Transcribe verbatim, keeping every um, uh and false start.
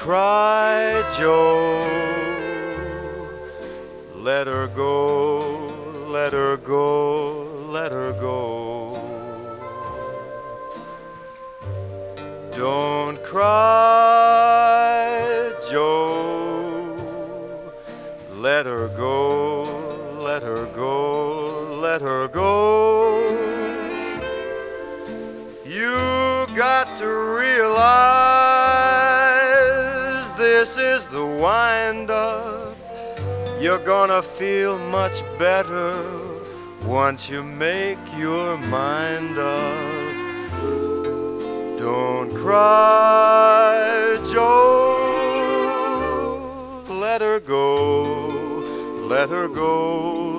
cry, Joe. Let her go, let her go, let her go. Don't cry, Joe. Let her go, let her go, let her go. You got to realize this is the wind-up. You're gonna feel much better once you make your mind up. Don't cry, Joe. Let her go, let her go.